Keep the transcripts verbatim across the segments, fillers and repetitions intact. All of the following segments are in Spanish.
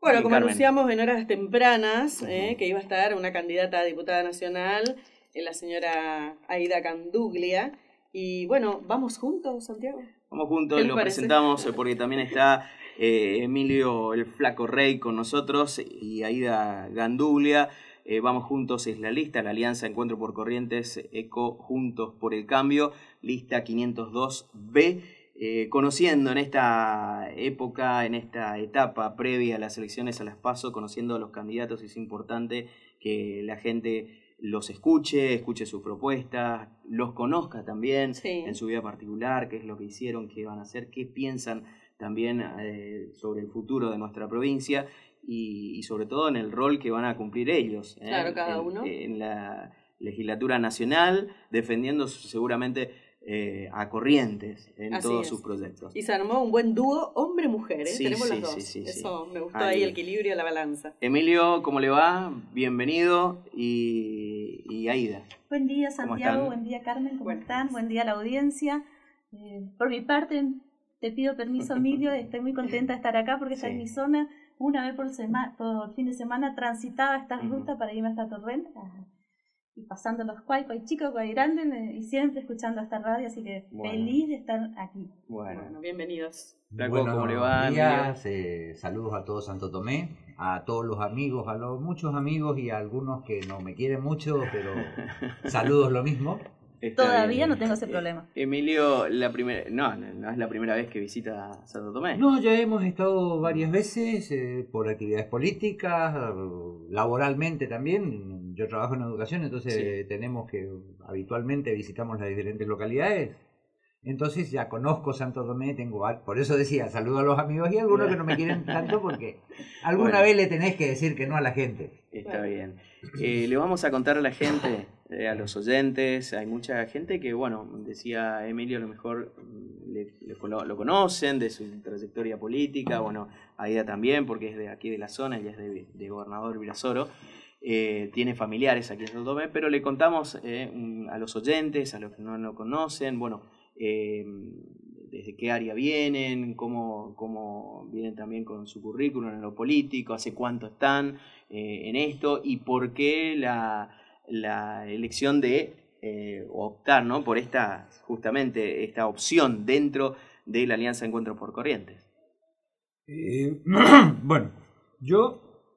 Bueno, como anunciamos en horas tempranas, eh, que iba a estar una candidata a diputada nacional, eh, la señora Aida Ganduglia. Y bueno, ¿vamos juntos, Santiago? Vamos juntos, lo parece? presentamos porque también está eh, Emilio el Flaco Rey con nosotros y Aida Ganduglia. Eh, vamos juntos es la lista, la Alianza Encuentro por Corrientes, ECO Juntos por el Cambio, lista quinientos dos B. Eh, conociendo en esta época, en esta etapa previa a las elecciones a las PASO, conociendo a los candidatos, es importante que la gente los escuche, escuche sus propuestas, los conozca también sí. en su vida particular, qué es lo que hicieron, qué van a hacer, qué piensan también eh, sobre el futuro de nuestra provincia y, y sobre todo en el rol que van a cumplir ellos ¿eh? Claro, cada en, uno. en la legislatura nacional, defendiendo seguramente Eh, a Corrientes en Así todos es. sus proyectos. Y se armó un buen dúo hombre-mujer, ¿eh? Sí, Tenemos sí, los dos. Sí, sí, Eso sí. me gustó ahí. ahí el equilibrio, la balanza. Emilio, ¿cómo le va? Bienvenido. Y, y Aida. Buen día, Santiago. Buen día, Carmen. ¿Cómo Buenas. están? Buen día a la audiencia. Eh, por mi parte, te pido permiso, Emilio. Estoy muy contenta de estar acá porque esta sí. es mi zona. Una vez por, sema- por fin de semana transitaba esta uh-huh. ruta para irme hasta Torrent. Y pasando los cuay, cuay chicos, cuay grandes, y siempre escuchando esta radio, así que bueno. feliz de estar aquí. Bueno, bueno bienvenidos. Flaco, ¿cómo le va? Buenos días, eh, saludos a todos Santo Tomé, a todos los amigos, a los muchos amigos y a algunos que no me quieren mucho, pero saludos lo mismo. Está Todavía bien. No tengo ese problema. Emilio, la primera, no, no es la primera vez que visita Santo Tomé. No, ya hemos estado varias veces eh, por actividades políticas, laboralmente también. Yo trabajo en educación, entonces sí. tenemos que habitualmente visitamos las diferentes localidades. Entonces ya conozco Santo Tomé, tengo por eso decía, saludo a los amigos y a algunos que no me quieren tanto porque alguna bueno. vez le tenés que decir que no a la gente. Está bueno. bien. Eh, le vamos a contar a la gente, eh, a los oyentes, hay mucha gente que, bueno, decía Emilio, a lo mejor le, le, lo conocen de su trayectoria política, bueno, Aida también, porque es de aquí de la zona, ella es de, de Gobernador Virasoro. Eh, tiene familiares aquí en Santo Tomé, pero le contamos eh, a los oyentes, a los que no lo conocen, bueno, eh, desde qué área vienen, cómo, cómo vienen también con su currículum en lo político, hace cuánto están eh, en esto y por qué la, la elección de eh, optar, ¿no? por esta justamente esta opción dentro de la Alianza Encuentro por Corrientes. Eh, bueno, yo...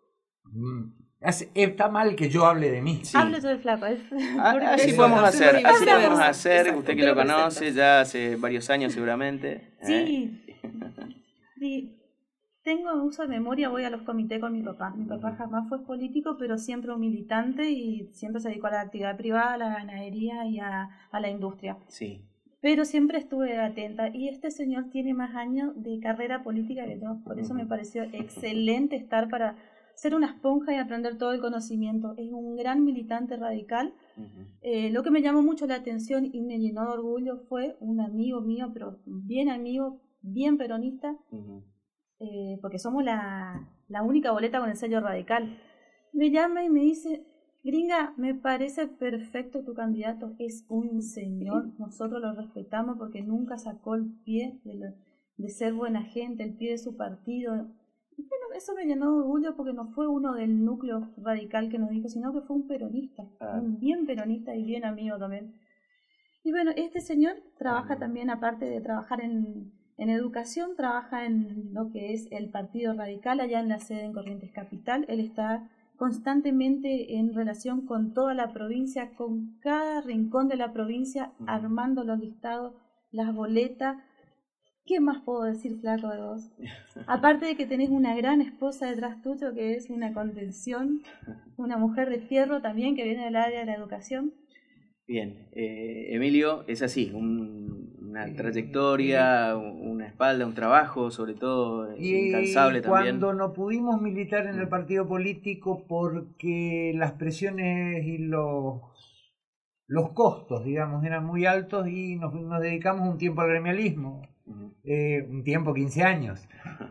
Está mal que yo hable de mí. Sí. Hable yo del Flaco. Ah, así podemos hacer, así podemos hacer. Exacto. Usted que lo conoce ya hace varios años seguramente. Sí. ¿Eh? sí. Tengo uso de memoria, voy a los comités con mi papá. Mi papá jamás fue político, pero siempre un militante y siempre se dedicó a la actividad privada, a la ganadería y a, a la industria. Sí. Pero siempre estuve atenta. Y este señor tiene más años de carrera política que yo. Por eso me pareció excelente estar para... ser una esponja y aprender todo el conocimiento. Es un gran militante radical. Uh-huh. Eh, lo que me llamó mucho la atención y me llenó de orgullo fue un amigo mío, pero bien amigo, bien peronista, uh-huh. eh, porque somos la, la única boleta con el sello radical. Me llama y me dice, gringa, me parece perfecto tu candidato, es un señor, nosotros lo respetamos porque nunca sacó el pie de, lo, de ser buena gente, el pie de su partido. Bueno, eso me llenó de orgullo porque no fue uno del núcleo radical que nos dijo, sino que fue un peronista, ah. un bien peronista y bien amigo también. Y bueno, este señor trabaja también, aparte de trabajar en, en educación, trabaja en lo que es el Partido Radical allá en la sede en Corrientes Capital. Él está constantemente en relación con toda la provincia, con cada rincón de la provincia, uh-huh. armando los listados, las boletas. ¿Qué más puedo decir, Flaco, de vos? Aparte de que tenés una gran esposa detrás tuyo, que es una contención, una mujer de fierro también, que viene del área de la educación. Bien, eh, Emilio, es así, un, una trayectoria, una espalda, un trabajo, sobre todo y incansable también. Cuando no pudimos militar en el partido político porque las presiones y los... los costos, digamos, eran muy altos y nos, nos dedicamos un tiempo al gremialismo. Uh-huh. Eh, un tiempo, quince años.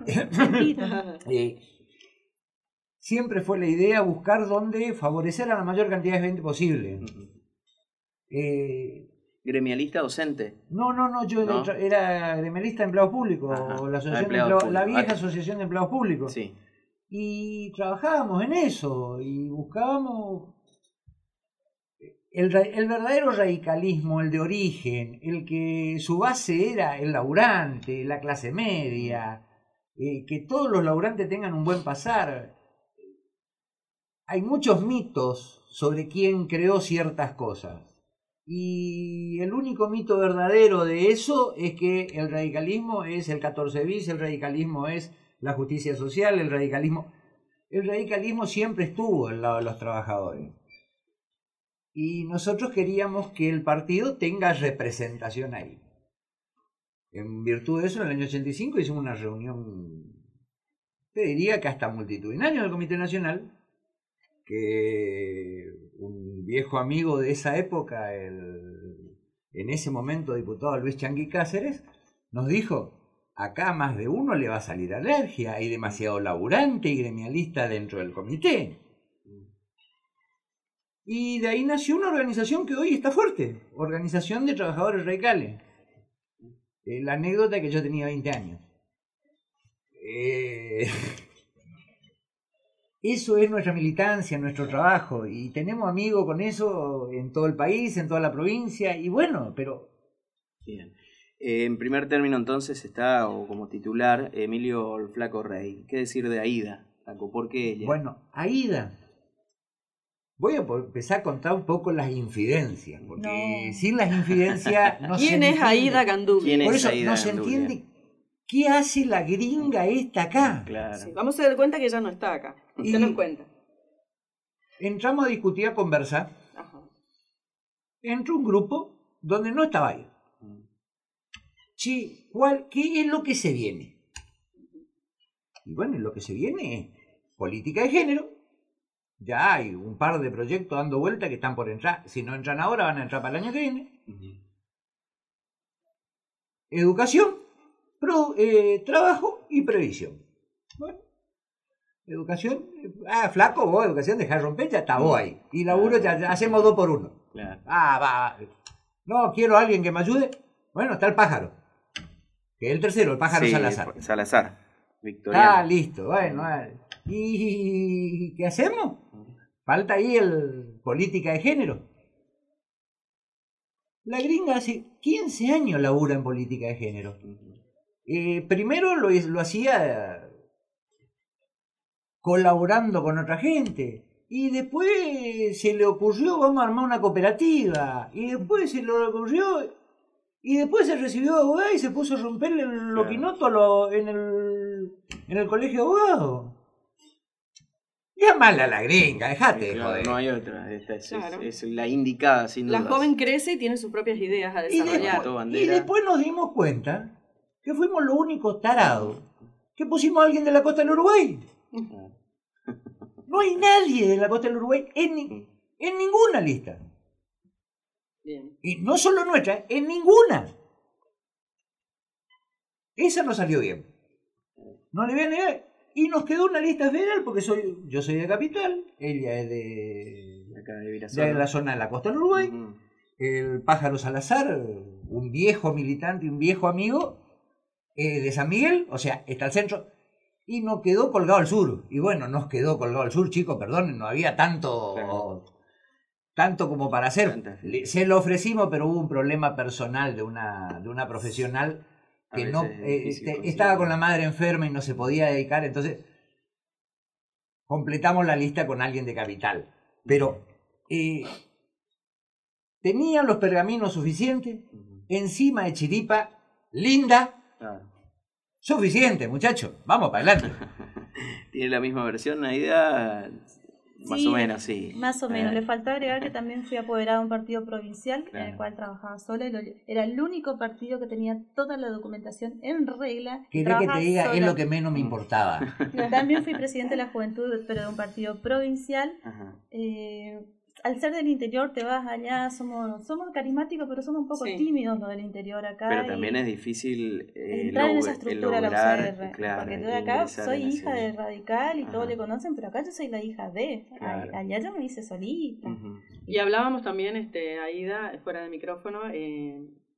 eh, siempre fue la idea buscar dónde favorecer a la mayor cantidad de gente posible. Uh-huh. eh, ¿Gremialista docente? No, no, no, yo ¿No? era gremialista de empleados públicos, la, asociación de empleados, la vieja ah, asociación de empleados públicos. Sí. y trabajábamos en eso y buscábamos el, el verdadero radicalismo, el de origen, el que su base era el laburante, la clase media, eh, que todos los laburantes tengan un buen pasar. Hay muchos mitos sobre quién creó ciertas cosas. Y el único mito verdadero de eso es que el radicalismo es el catorce bis, el radicalismo es la justicia social, el radicalismo... El radicalismo siempre estuvo al lado de los trabajadores. Y nosotros queríamos que el partido tenga representación ahí. En virtud de eso, en el año ochenta y cinco hicimos una reunión, te diría que hasta multitudinaria del Comité Nacional, que un viejo amigo de esa época, el, en ese momento diputado Luis Changui Cáceres, nos dijo, acá a más de uno le va a salir alergia, hay demasiado laburante y gremialista dentro del comité. Y de ahí nació una organización que hoy está fuerte, Organización de Trabajadores Radicales. Eh, la anécdota es que yo tenía veinte años. Eh... Eso es nuestra militancia, nuestro trabajo, y tenemos amigos con eso en todo el país, en toda la provincia, y bueno, pero... Bien. Eh, en primer término, entonces, está, o como titular, Emilio el Flaco Rey. ¿Qué decir de Aída, Flaco? ¿Por qué ella? Bueno, Aída. Voy a empezar a contar un poco las infidencias, porque No. sin las infidencias no se ¿Quién es entiende. Aída Ganduglia? ¿Quién es Por eso Aída no se Ganduglia? entiende qué hace la gringa esta acá. Claro. Sí, vamos a dar cuenta que ella no está acá. Y- Usted nos cuenta. Entramos a discutir, a conversar. Ajá. Entró un grupo donde no estaba ahí. Che, ¿cuál, ¿qué es lo que se viene? Y bueno, lo que se viene es política de género. Ya hay un par de proyectos dando vuelta que están por entrar. Si no entran ahora, van a entrar para el año que viene. Educación, pro- eh, trabajo y previsión. Bueno, educación, eh, ah, flaco, vos, educación, dejá romper, ya está vos ahí. Y laburo, ya, ya hacemos dos por uno. Claro. Ah, va. No, quiero a alguien que me ayude. Bueno, está el pájaro. Que es el tercero, el pájaro Sí, Salazar. Salazar. Victoriano. Ah, listo, bueno. vale. ¿Y qué hacemos? Falta ahí el política de género. La gringa hace quince años labura en política de género. Eh, primero lo, lo hacía colaborando con otra gente. Y después se le ocurrió, vamos a armar una cooperativa. Y después se le ocurrió... Y después se recibió de abogado y se puso a romperle el loquinoto a lo- en, el, en el colegio de abogados. Llámala a la gringa, dejate de Claro, joder. no hay otra. Esta es, Claro. es- es la indicada, sin duda. La joven crece y tiene sus propias ideas a Y desarrollar. Levantó después, bandera. y después nos dimos cuenta que fuimos los únicos tarados que pusimos a alguien de la costa del Uruguay. No hay nadie de la costa del Uruguay en, ni- en ninguna lista. Bien. Y no solo nuestra, en ninguna. Esa no salió bien. No le voy a negar. Y nos quedó una lista federal porque soy, yo soy de Capital, ella es de, Acá de de Virasoro. la zona de la costa del Uruguay. Ujú. El pájaro Salazar, un viejo militante y un viejo amigo eh, de San Miguel, o sea, está al centro. Y nos quedó colgado al sur. Y bueno, nos quedó colgado al sur, chicos, perdonen, no había tanto... Claro. Tanto como para hacer. Tanta gente. Le- Se lo ofrecimos, pero hubo un problema personal de una, de una profesional A que veces no es eh, difícil este, conseguir. estaba con la madre enferma y no se podía dedicar, entonces completamos la lista con alguien de Capital. Pero eh, tenían los pergaminos suficientes, Ujú. encima de chiripa, linda, Claro. suficiente, muchachos, vamos para adelante. ¿Tiene la misma versión, Aída? Más Sí, o menos, sí. Más o menos. Eh, Le faltó agregar que también fui apoderada de un partido provincial en Claro. el cual trabajaba sola. Y lo- era el único partido que tenía toda la documentación en regla. y ¿Querés que te trabajaba diga? Es sola. lo que menos me importaba. También fui presidente de la juventud, pero de un partido provincial. Ajá. Eh, al ser del interior te vas allá, somos somos carismáticos, pero somos un poco Sí. tímidos los del interior acá. Pero y también es difícil eh, entrar en log- esa estructura de la U C lograr, R. claro, porque yo de acá ingresar soy en hija ese- de Radical y todos Ajá. le conocen, pero acá yo soy la hija de. Claro. A- Allá yo me hice solita. Ujú. Y hablábamos también, este, Aída, fuera de micrófono, eh,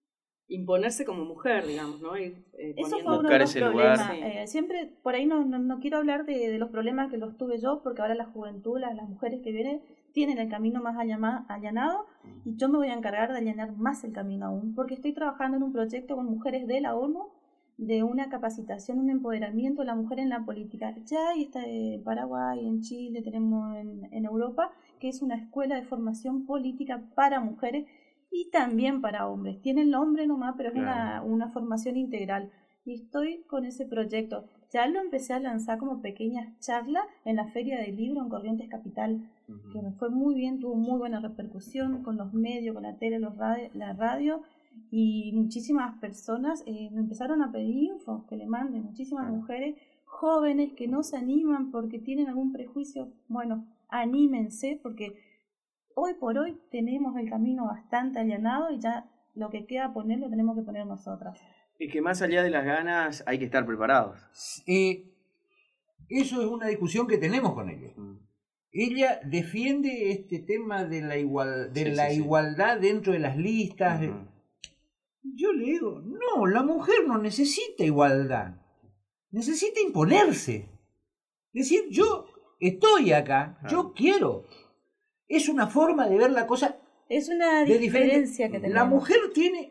imponerse como mujer, digamos, ¿no? Y, eh, Eso poniendo- fue uno Buscar de los ese problemas. lugar. Sí. Eh, siempre, por ahí no, no, no quiero hablar de, de los problemas que los tuve yo, porque ahora la juventud, las, las mujeres que vienen, tienen el camino más allama- allanado, y yo me voy a encargar de allanar más el camino aún, porque estoy trabajando en un proyecto con mujeres de la ONU, de una capacitación, un empoderamiento de la mujer en la política. Ya hay está en Paraguay, en Chile, tenemos en, en Europa, que es una escuela de formación política para mujeres y también para hombres. Tienen el hombre nomás, pero es una, Claro. una formación integral. Y estoy con ese proyecto. Ya lo empecé a lanzar como pequeñas charlas en la Feria del Libro en Corrientes Capital, Ujú. que me fue muy bien, tuvo muy buena repercusión con los medios, con la tele, los radio, la radio, y muchísimas personas eh, me empezaron a pedir info, que le manden, muchísimas Claro. mujeres jóvenes que no se animan porque tienen algún prejuicio. Bueno, anímense, porque hoy por hoy tenemos el camino bastante allanado y ya lo que queda poner lo tenemos que poner nosotras. Es que más allá de las ganas hay que estar preparados. Eh, eso es una discusión que tenemos con ella. Mm. Ella defiende este tema de la, igual, de Sí, la sí, sí. igualdad dentro de las listas. de- Ujú. Yo le digo, no, la mujer no necesita igualdad, necesita imponerse. Es decir, yo estoy acá, Claro. yo quiero. Es una forma de ver la cosa Es una de diferencia diferente. que tenemos. La mujer tiene...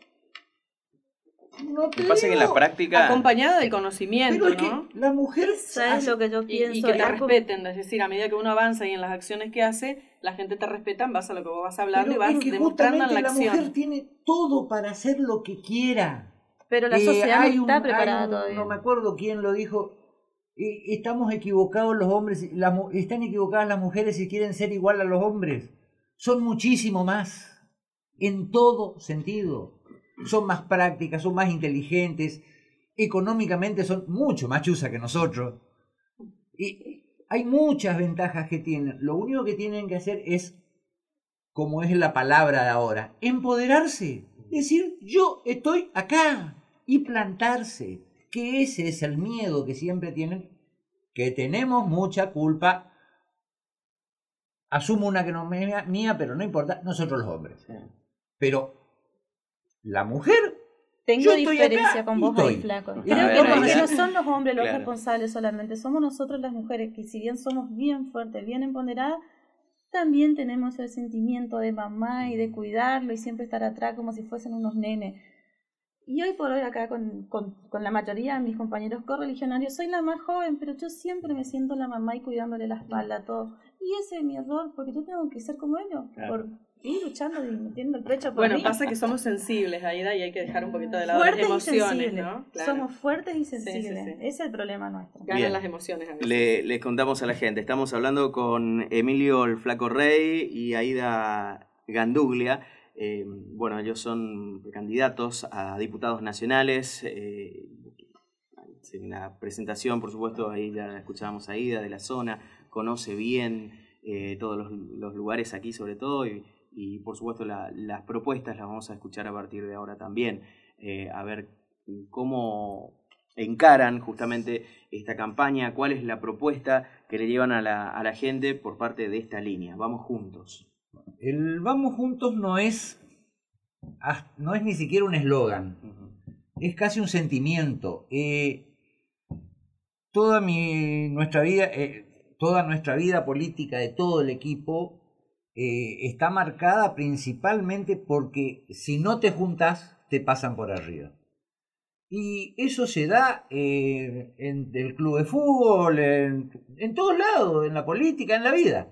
No Lo te que pasa es que en la digo, práctica... acompañada del conocimiento, pero es ¿no? que la mujer... Eso es hace- lo que yo Y, pienso. y que te Es como- respeten, es decir, a medida que uno avanza y en las acciones que hace, la gente te respeta en base a lo que vos vas hablando pero y vas es que demostrando en justamente la la acción. mujer tiene todo para hacer lo que quiera. Pero la Eh, sociedad no hay está un- preparada hay un- todavía. No me acuerdo quién lo dijo. eh, estamos equivocados los hombres, las mu- están equivocadas las mujeres si quieren ser igual a los hombres. Son muchísimo más, en todo sentido. Son más prácticas, son más inteligentes, económicamente son mucho más chuzas que nosotros. Y hay muchas ventajas que tienen. Lo único que tienen que hacer es, como es la palabra de ahora, empoderarse. Decir, yo estoy acá, y plantarse. Que ese es el miedo que siempre tienen, que tenemos mucha culpa. Asumo una que no es mía, mía, pero no importa, nosotros los hombres. Sí. Pero la mujer, Tengo yo estoy diferencia acá con y vos ahí, estoy. flaco. Y Creo a que, ver, no, ahí que ya- no son los hombres los Claro. responsables solamente, somos nosotros las mujeres que si bien somos bien fuertes, bien empoderadas, también tenemos el sentimiento de mamá y de cuidarlo y siempre estar atrás como si fuesen unos nenes. Y hoy por hoy acá con, con, con la mayoría de mis compañeros correligionarios soy la más joven, pero yo siempre me siento la mamá y cuidándole la espalda a todos. Y ese es mi error, porque yo tengo que ser como ellos, Claro. por ir luchando y metiendo el pecho por Bueno, mí. pasa que somos sensibles, Aida, y hay que dejar un poquito de lado las Fuertes y emociones, sensibles. ¿no? Claro. Somos fuertes y Sí, sí, sensibles. sí. Ese es el problema nuestro. Ganan Bien. las emociones a veces. Le, les contamos a la gente, estamos hablando con Emilio el Flaco Rey y Aida Ganduglia. Eh, bueno, ellos son candidatos a diputados nacionales. Eh, en la presentación, por supuesto, ahí ya escuchábamos a Aida de la zona, conoce bien eh, todos los, los lugares aquí sobre todo y, y por supuesto la, las propuestas las vamos a escuchar a partir de ahora también, eh, a ver cómo encaran justamente esta campaña, cuál es la propuesta que le llevan a la, a la gente por parte de esta línea. Vamos juntos. El vamos juntos no es, ah, no es ni siquiera un eslogan, es casi un sentimiento. Eh, toda mi, nuestra vida, eh, toda nuestra vida política de todo el equipo eh, está marcada principalmente porque si no te juntas, te pasan por arriba. Y eso se da eh, en el club de fútbol, en, en todos lados, en la política, en la vida.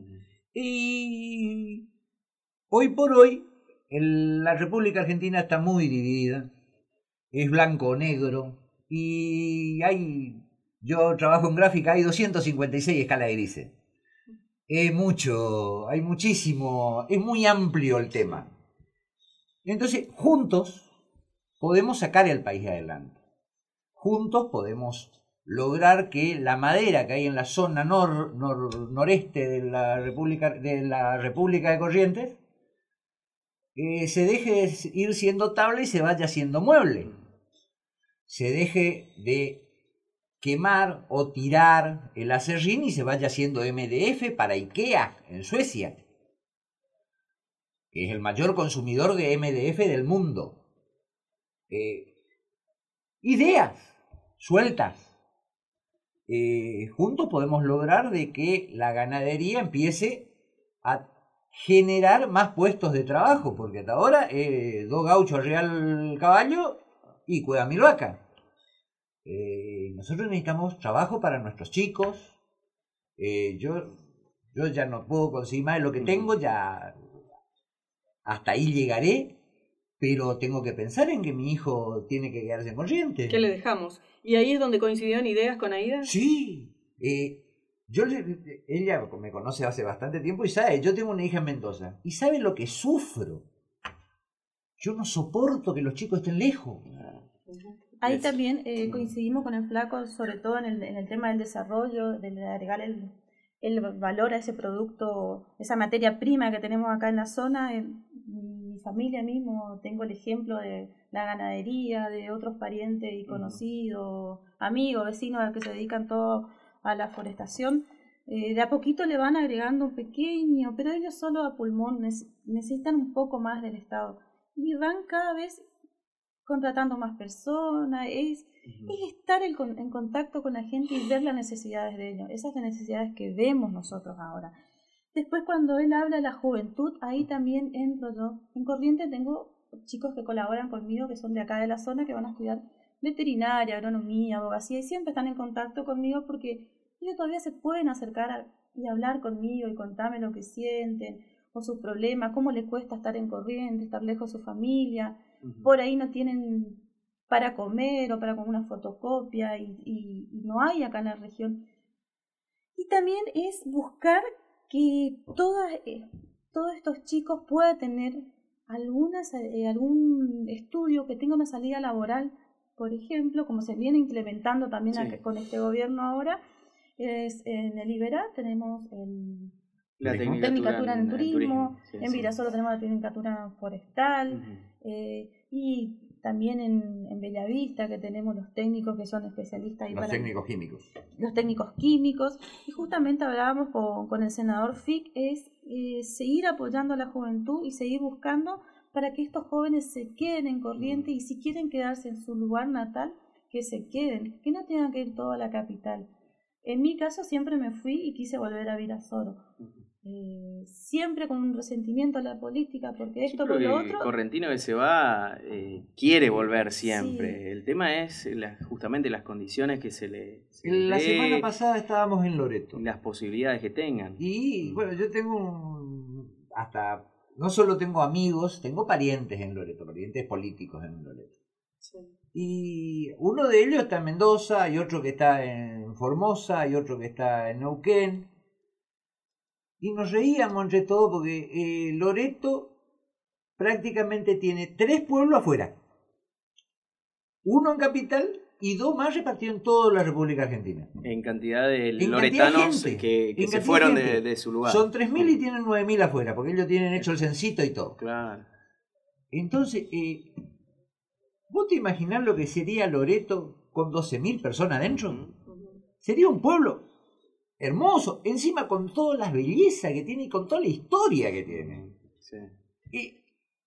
Y hoy por hoy el, la República Argentina está muy dividida, es blanco o negro, y hay, yo trabajo en gráfica, hay doscientas cincuenta y seis escalas de grises. Es mucho, hay muchísimo, es muy amplio el tema. Entonces, juntos podemos sacar el país adelante. Juntos podemos lograr que la madera que hay en la zona nor, nor, noreste de la República de, la República de Corrientes eh, se deje ir siendo tabla y se vaya siendo mueble. Se deje de quemar o tirar el acerrín y se vaya haciendo M D F para IKEA en Suecia, que es el mayor consumidor de M D F del mundo. eh, ideas sueltas. Eh, juntos podemos lograr de que la ganadería empiece a generar más puestos de trabajo, porque hasta ahora eh, dos gauchos arriba al caballo y cuida mil vacas. Eh, nosotros necesitamos trabajo para nuestros chicos. Eh, yo, yo ya no puedo conseguir más de lo que tengo, ya hasta ahí llegaré, pero tengo que pensar en que mi hijo tiene que quedarse en Corrientes. ¿Qué le dejamos? ¿Y ahí es donde coincidieron ideas con Aída? Sí. Eh, yo le, ella me conoce hace bastante tiempo y sabe, yo tengo una hija en Mendoza y sabe lo que sufro. Yo no soporto que los chicos estén lejos. Ahí Es- también eh, coincidimos con el flaco, sobre todo en el, en el tema del desarrollo, de agregar el, el valor a ese producto, esa materia prima que tenemos acá en la zona. En mi familia mismo, tengo el ejemplo de la ganadería, de otros parientes y conocidos, amigos, vecinos que se dedican todo a la forestación. Eh, de a poquito le van agregando un pequeño, pero ellos solo a pulmón nece- necesitan un poco más del Estado. Y van cada vez contratando más personas, es, es estar en, con- en contacto con la gente y ver las necesidades de ellos, esas necesidades que vemos nosotros ahora. Después cuando él habla de la juventud, ahí también entro yo. En Corrientes tengo chicos que colaboran conmigo, que son de acá de la zona, que van a estudiar veterinaria, agronomía, abogacía, y siempre están en contacto conmigo porque ellos todavía se pueden acercar a- y hablar conmigo y contarme lo que sienten, o sus problemas, cómo les cuesta estar en Corrientes, estar lejos de su familia. Por ahí no tienen para comer o para comer una fotocopia y, y- y no hay acá en la región. Y también es buscar que todas, eh, todos estos chicos puedan tener algunas, eh, algún estudio que tenga una salida laboral, por ejemplo, como se viene implementando también Sí. acá con este gobierno ahora, es en el Iberá tenemos el La Turismo. Tecnicatura en turismo, sí, en sí. Virasoro tenemos la Tecnicatura forestal, Ujú. eh, y también en, en Bellavista que tenemos los técnicos que son especialistas ahí Los para técnicos químicos. los técnicos químicos. Y justamente hablábamos con, con el senador Fick, es eh, seguir apoyando a la juventud y seguir buscando para que estos jóvenes se queden en Corrientes y si quieren quedarse en su lugar natal, que se queden, que no tengan que ir todo a la capital. En mi caso siempre me fui y quise volver a Virasoro. Eh, siempre con un resentimiento a la política, porque Yo esto creo por lo que otro... el correntino que se va eh, quiere volver siempre. Sí. El tema es la- justamente las condiciones que se le, se le La dé semana pasada estábamos en Loreto. y las posibilidades que tengan. Y bueno, yo tengo un, hasta, no solo tengo amigos, tengo parientes en Loreto, parientes políticos en Loreto. Sí. Y uno de ellos está en Mendoza, hay otro que está en Formosa, hay otro que está en Neuquén. Y nos reíamos entre todo porque eh, Loreto prácticamente tiene tres pueblos afuera. Uno en capital y dos más repartidos en toda la República Argentina. En cantidad de En loretanos cantidad de gente, que, que en se cantidad fueron de de, gente. de su lugar. Son tres mil y tienen nueve mil afuera, porque ellos tienen hecho el censito y todo. Claro. Entonces, eh, ¿vos te imaginás lo que sería Loreto con doce mil personas adentro? Ujú. Sería un pueblo hermoso, encima con todas las bellezas que tiene y con toda la historia que tiene. Sí. Y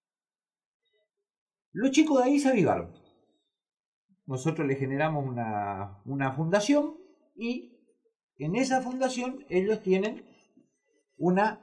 los chicos de ahí se avivaron. Nosotros les generamos una, una fundación y en esa fundación ellos tienen una,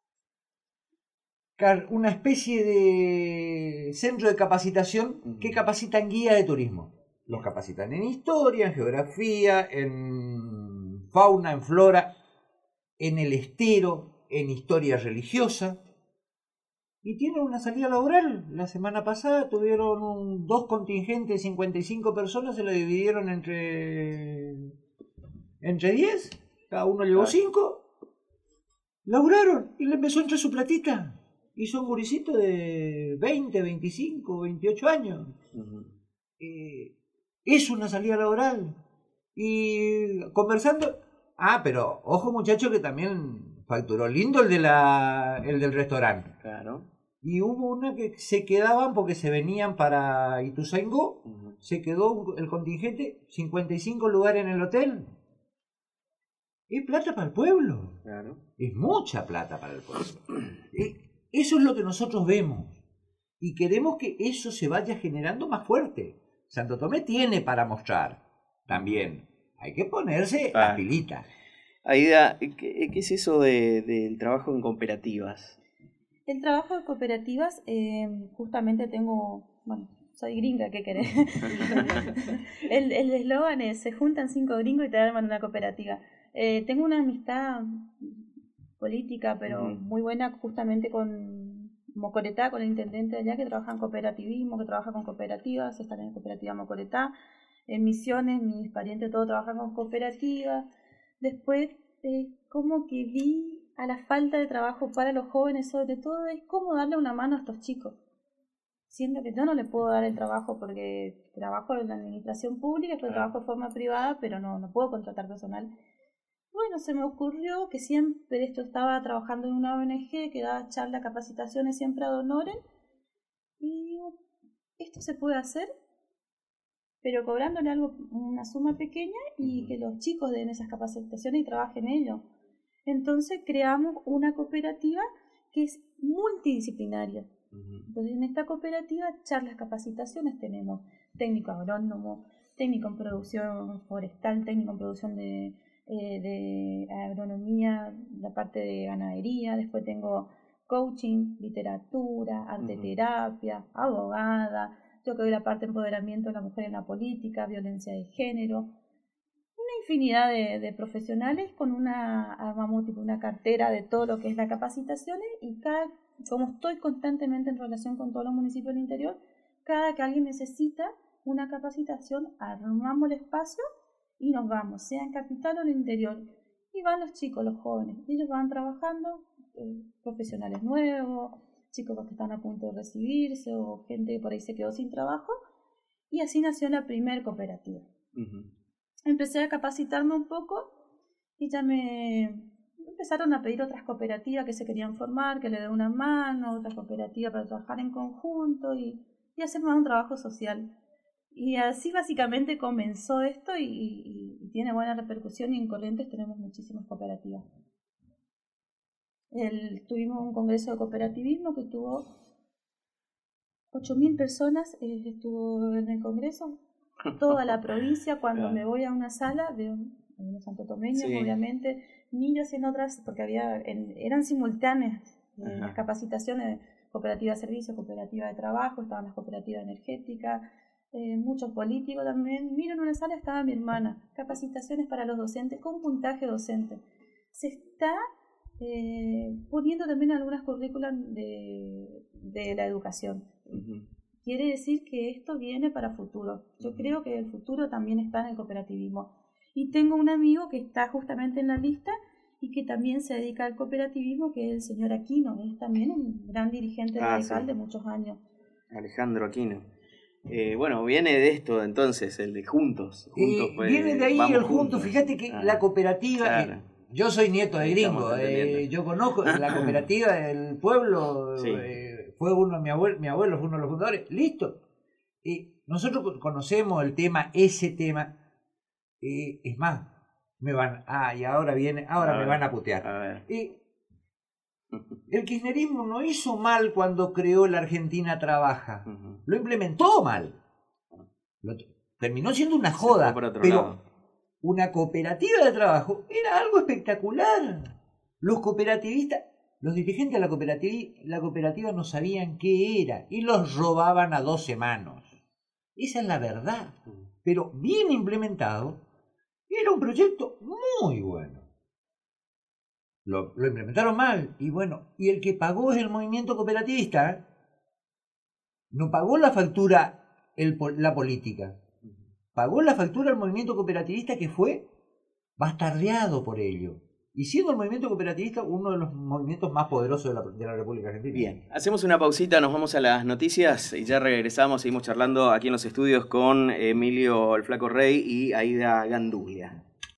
car- una especie de centro de capacitación que capacitan guías de turismo. Los capacitan en historia, en geografía, en fauna, en flora, en el estero, en historia religiosa. Y tienen una salida laboral. La semana pasada tuvieron un- dos contingentes de cincuenta y cinco personas, se lo dividieron entre, entre diez, cada uno llevó Ah. cinco. Laburaron y le empezó a entrar su platita. Y son gurisitos de veinte, veinticinco, veintiocho años. Ujú. Eh, es una salida laboral. Y conversando... Ah, pero ojo muchacho que también facturó lindo el, de la, el del restaurante. Claro. Y hubo una que se quedaban porque se venían para Ituzaingó. Ujú. Se quedó un- el contingente, cincuenta y cinco lugares en el hotel. Es plata para el pueblo. Claro. Es mucha plata para el pueblo. Eh, Eso es lo que nosotros vemos. y queremos que eso se vaya generando más fuerte. Santo Tomé tiene para mostrar también. Hay que ponerse Ah. las pilitas. Aida, ¿qué, qué es eso de, del trabajo en cooperativas? El trabajo de cooperativas, eh, justamente tengo, bueno, soy gringa, ¿qué querés? el el eslogan es, se juntan cinco gringos y te arman una cooperativa. Eh, tengo una amistad política, pero Uh-huh. muy buena, justamente con Mocoretá, con el intendente de allá, que trabaja en cooperativismo, que trabaja con cooperativas, están en cooperativa Mocoretá. En Misiones, mis parientes todos trabajan con cooperativas. Después, eh, como que vi a la falta de trabajo para los jóvenes, sobre todo, es cómo darle una mano a estos chicos. Siento que yo no le puedo dar el trabajo porque trabajo en la administración pública, después Claro. trabajo de forma privada, pero no, no puedo contratar personal. Bueno, se me ocurrió que siempre esto estaba trabajando en una O N G que daba charlas, capacitaciones siempre ad honorem, y digo, esto se puede hacer, pero cobrándole algo, una suma pequeña, y que los chicos den esas capacitaciones y trabajen ellos. Entonces creamos una cooperativa que es multidisciplinaria. Uh-huh. Entonces en esta cooperativa, charlas, capacitaciones, tenemos técnico agrónomo, técnico en producción forestal, técnico en producción de, eh, de agronomía, la parte de ganadería, después tengo coaching, literatura, arte Uh-huh. terapia, abogada, yo que doy la parte de empoderamiento de la mujer en la política, violencia de género, una infinidad de, de profesionales con una, armamos tipo una cartera de todo lo que es las capacitaciones, y cada, como estoy constantemente en relación con todos los municipios del interior, cada que alguien necesita una capacitación, armamos el espacio y nos vamos, sea en capital o en el interior, y van los chicos, los jóvenes, y ellos van trabajando, eh, profesionales nuevos, chicos que están a punto de recibirse o gente que por ahí se quedó sin trabajo, y así nació la primer cooperativa. Uh-huh. Empecé a capacitarme un poco y ya me empezaron a pedir otras cooperativas que se querían formar, que le dé una mano, otras cooperativas para trabajar en conjunto y, y hacer más un trabajo social. Y así básicamente comenzó esto, y, y, y tiene buena repercusión, y en Corrientes tenemos muchísimas cooperativas. El, tuvimos un congreso de cooperativismo que tuvo ocho mil personas, eh, estuvo en el congreso, toda la provincia. Cuando Claro. me voy a una sala, veo unos santotomeños, Sí. obviamente, niños en otras, porque había en, eran simultáneas eh, Ajá. las capacitaciones, cooperativa de servicios, cooperativa de trabajo, estaban las cooperativas energéticas, eh, muchos políticos también. Mira, en una sala estaba mi hermana, capacitaciones para los docentes con puntaje docente. Se está eh, poniendo también algunas currículas de, de la educación. Uh-huh. Quiere decir que esto viene para futuro. Yo creo que el futuro también está en el cooperativismo. Y tengo un amigo que está justamente en la lista y que también se dedica al cooperativismo, que es el señor Aquino. Es también un gran dirigente Ah, radical sí. de muchos años. Alejandro Aquino. Eh, bueno, viene de esto entonces, el de Juntos. Juntos Y fue, viene de ahí vamos el junto. Fíjate que Ah, la cooperativa, claro. eh, yo soy nieto de Ahí gringo, estamos entendiendo. eh, yo conozco la cooperativa del pueblo, Sí. eh, fue uno, mi abuelo, mi abuelo fue uno de los fundadores, listo. Eh, nosotros conocemos el tema, ese tema, eh, es más, me van, ah, y ahora viene, ahora A me ver, van a putear. a ver. Eh, el kirchnerismo no hizo mal cuando creó la Argentina Trabaja, Uh-huh. lo implementó mal. Lo, terminó siendo una Se joda, fue por otro pero lado. una cooperativa de trabajo era algo espectacular. Los cooperativistas, los dirigentes de la cooperativa, la cooperativa no sabían qué era y los robaban a doce manos. Esa es la verdad. Pero bien implementado, era un proyecto muy bueno. Lo, lo implementaron mal, y bueno, y el que pagó es el movimiento cooperativista, ¿eh? No pagó la factura el, la política, pagó la factura el movimiento cooperativista, que fue bastardeado por ello, y siendo el movimiento cooperativista uno de los movimientos más poderosos de la, de la República Argentina. Bien, hacemos una pausita, nos vamos a las noticias y ya regresamos, seguimos charlando aquí en los estudios con Emilio el Flaco Rey y Aida Ganduglia.